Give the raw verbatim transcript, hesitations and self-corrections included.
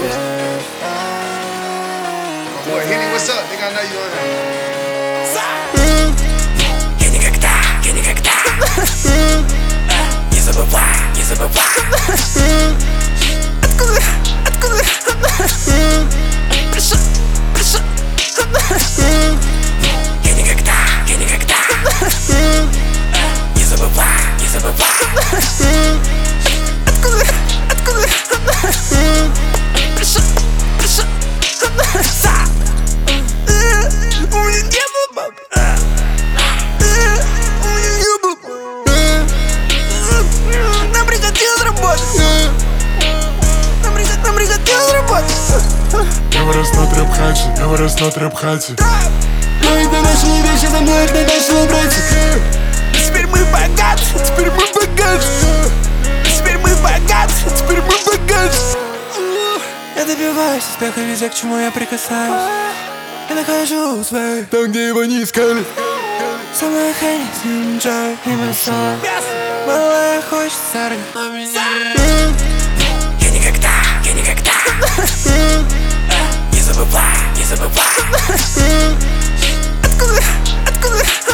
Boy, Henny, what's up? Nigga, I know you on there. Я никогда, я никогда не забываю, не забываю. Откуда, откуда пришел, пришел. Я никогда, я никогда не забываю, не забываю. Откуда, откуда пришел, пришел. У меня не было бабы. Нам пригодилось работать. Нам пригодилось работать. Я вырос на трэп-хате, я вырос на трэп-хате. Но это наши вещи, за мной это нашего братья. Теперь мы богаты, теперь мы богаты. Теперь мы богаты, теперь мы богаты. Я добиваюсь успеха везде, к чему я прикасаюсь. Я нахожу свой там, где его не искали. Со мной Хенни, с ним Джой и Массон. Малая хочет сарни на меня. Я никогда, я никогда не забываю, не забываю. Откуда, откуда